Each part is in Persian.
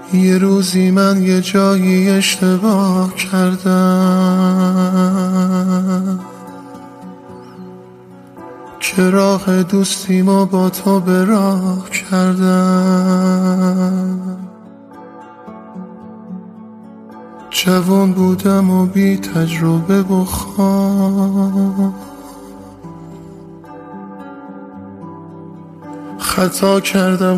یه روزی من یه جایی اشتباه کردم که راه دوستیمو با تو به راه کردم. جوان بودم و بی تجربه و خام، خطا کردم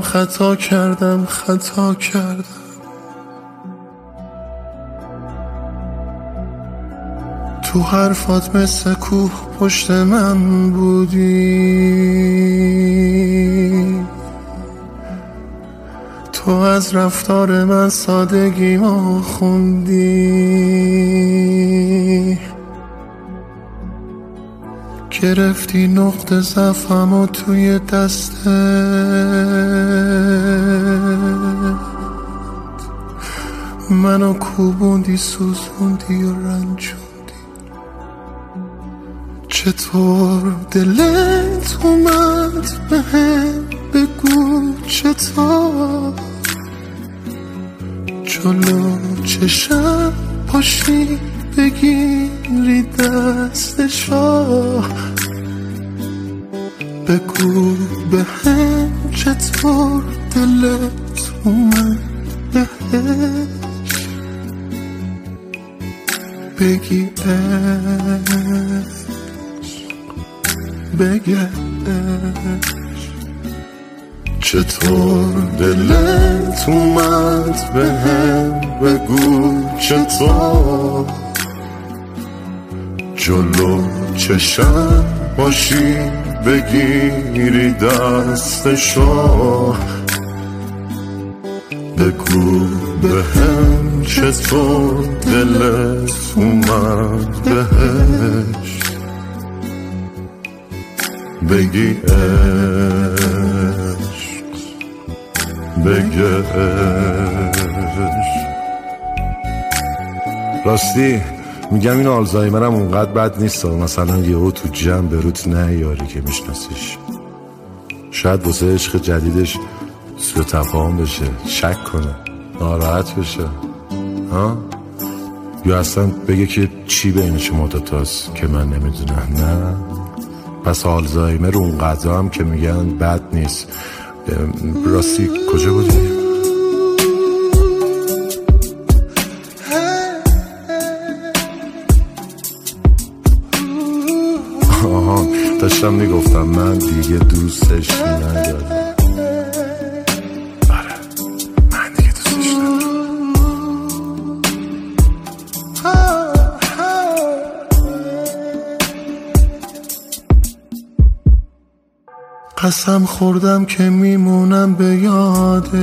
تو حرفات مثل کوه پشت من بودی، تو از رفتار من سادگیمو خوندی، گرفتی نقطه ضعفمو توی دستت، منو کوبوندی سوزوندی و رنجوندی. چطور دلت اومد بهم بگو چطور، جلو چشم پاشی بگیری دستشو، بگو بهم چطور دلت اومد بهش بگی چطور دلت اومد بهم بگو چطور، جلو چشم باشی بگیری دستشو، بگو بهم چطور دلت اومد بهش بگی عشق. راستی میگم این آلزایمرم اونقدر بد نیست، مثلا یهو تو جمع بروت نیاری که میشناسیش، شاید واسه عشق جدیدش سوء تفاهم بشه، شک کنه، ناراحت بشه، ها؟ یا اصلا بگه که چی بین شما دوتاست که من نمیدونم. نه، پس آلزایمر اونقدر هم که میگن بد نیست. راستی کجا بودی؟ آها، داشتم میگفتم من دیگه دوستش ندارم. آره، من دیگه دوستش ندارم. قسم خوردم که میمونم به یادت،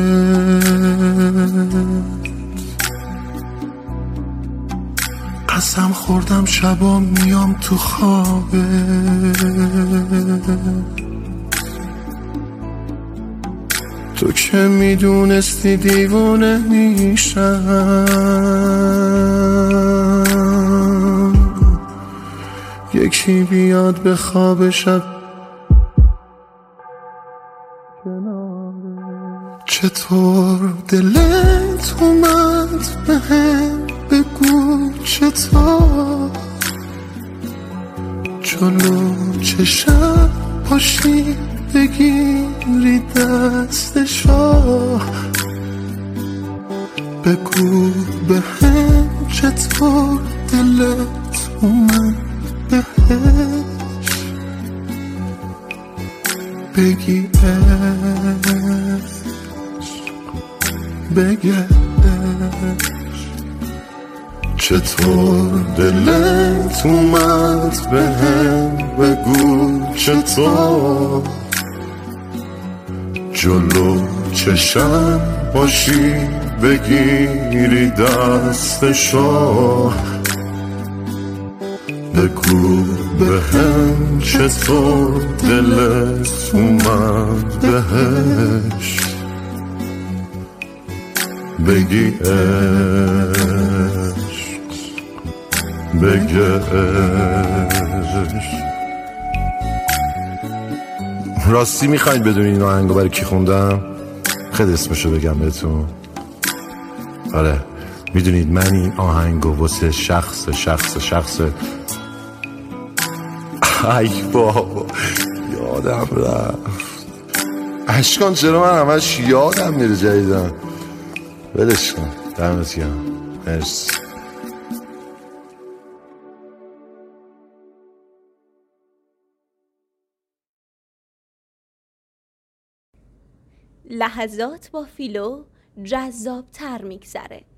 قسم خوردم شبا میام تو خوابت، تو که میدونستی دیوونه میشم، یکی بیاد به خواب شب. چطور دلت اومد بهم بگو چطور، جلو چشم پاشی بگیری دستشو، بگو بهم چطور دلت اومد بهش بگی چطور دلت اومد بهم بگو چطور، جلو چشم باشی بگیری دستشو، بگو بهم چطور دلت اومد بهش بگی عشق. راستی میخواید بدونین این آهنگو برای کی خوندم؟ خیلی اسمشو بگم بهتون. آره میدونید من این آهنگو واسه شخص ای بابا یادم رفت اشکان، چرا من همش یادم میره جدیدن. ولش کن، دمت گرم، مرسی. لحظات با فیلو جذاب تر میگذره.